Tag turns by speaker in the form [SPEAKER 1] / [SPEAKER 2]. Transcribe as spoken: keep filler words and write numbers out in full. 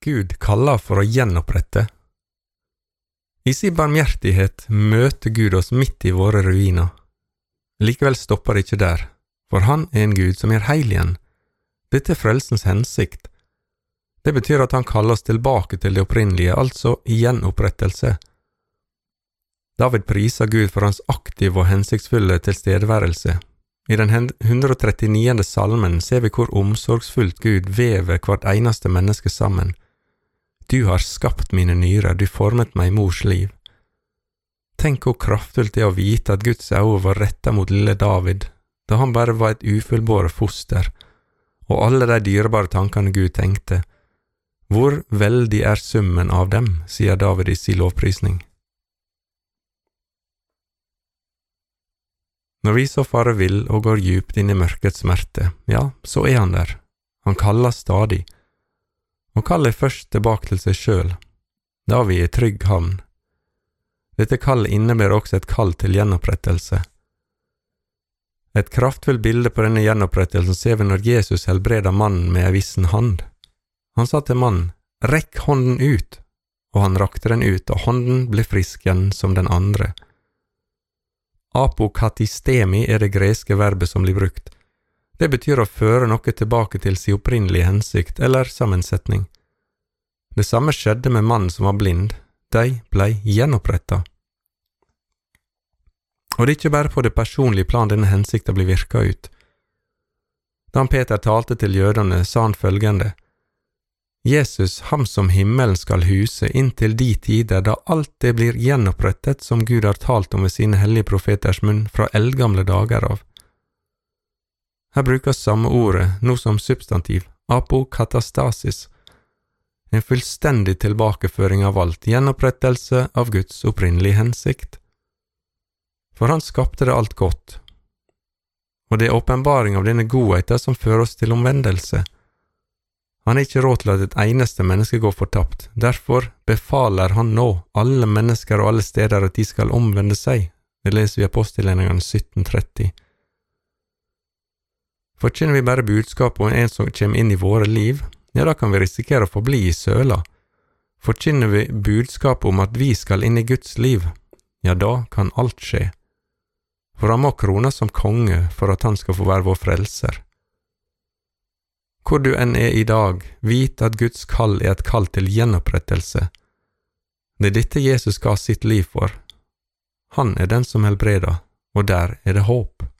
[SPEAKER 1] Gud kaller for å gjenopprette. I sin barmhjertighet møter Gud oss midt i våre ruiner. Likevel stopper det ikke der, for han er en Gud som er heil igjen. Dette er frelsens hensikt. Det betyr at han kaller oss tilbake til det opprinnelige, altså gjenopprettelse. David priser Gud for hans aktive og hensiktsfulle tilstedeværelse. I den hundre og trettioniende salmen ser vi hvor omsorgsfullt Gud vever hvert eneste menneske sammen. Du har skapt mine nyrer, du formet meg i mors liv. Tenk hvor kraftfullt det er å vite at Guds øyne var rettet mot lille David, da han bare var et ufullbåret foster, og alle de dyrebare tankene Gud tenkte. Hvor veldig er summen av dem, sier David i sin lovprisning. Når vi så farer vill og går djupt inn i mørkets smerte, ja, så er han der. Han kaller stadig. Og kaller først tilbake til seg selv, da vi er i trygg havn. Dette kall innebærer også et kall til gjenopprettelse. Et kraftfullt bilde på denne gjenopprettelsen ser vi når Jesus helbreder mannen med en vissen hand. Han sa til mannen, rekk hånden ut, og han rakte den ut, og hånden ble frisk igjen som den andre. Apokatistemi er det greske verbet som blir brukt. Det betyr å føre noe tilbake til sin opprinnelige hensikt eller sammensetning. Det samme skjedde med mannen som var blind. De blei gjenopprettet. Og det er ikke bare på det personlige plan denne hensikten blir virket ut. Da Peter talte til jødene, sa han følgende, Jesus, ham som himmelen skal huse inntil de tider da alt det blir gjenopprettet som Gud har talt om ved sine hellige profeters munn fra eldgamle dager av. Her brukes samme ordet, nå som substantiv, apokatastasis, en fullstendig tilbakeføring av alt, gjenopprettelse av Guds opprinnelige hensikt. For han skapte det alt godt, og det er åpenbaring av denne godheten som fører oss til omvendelse. Han er ikke råd til at et eneste menneske går fortapt, derfor befaler han nå alle mennesker og alle steder at de skal omvende seg. Det leser vi i apostelgjerningene sytten tretti. Forkynner vi bare budskap om en som kommer inn i våre liv, ja, da kan vi risikere å forbli i søla. Forkynner vi budskap om at vi skal inn i Guds liv, ja, da kan alt skje. For han må krones som konge for at han skal få være vår frelser. Hvor du enn er i dag, vit at Guds kall er et kall til gjenopprettelse. Det er dette Jesus ga sitt liv for. Han er den som helbreder, og der er det håp.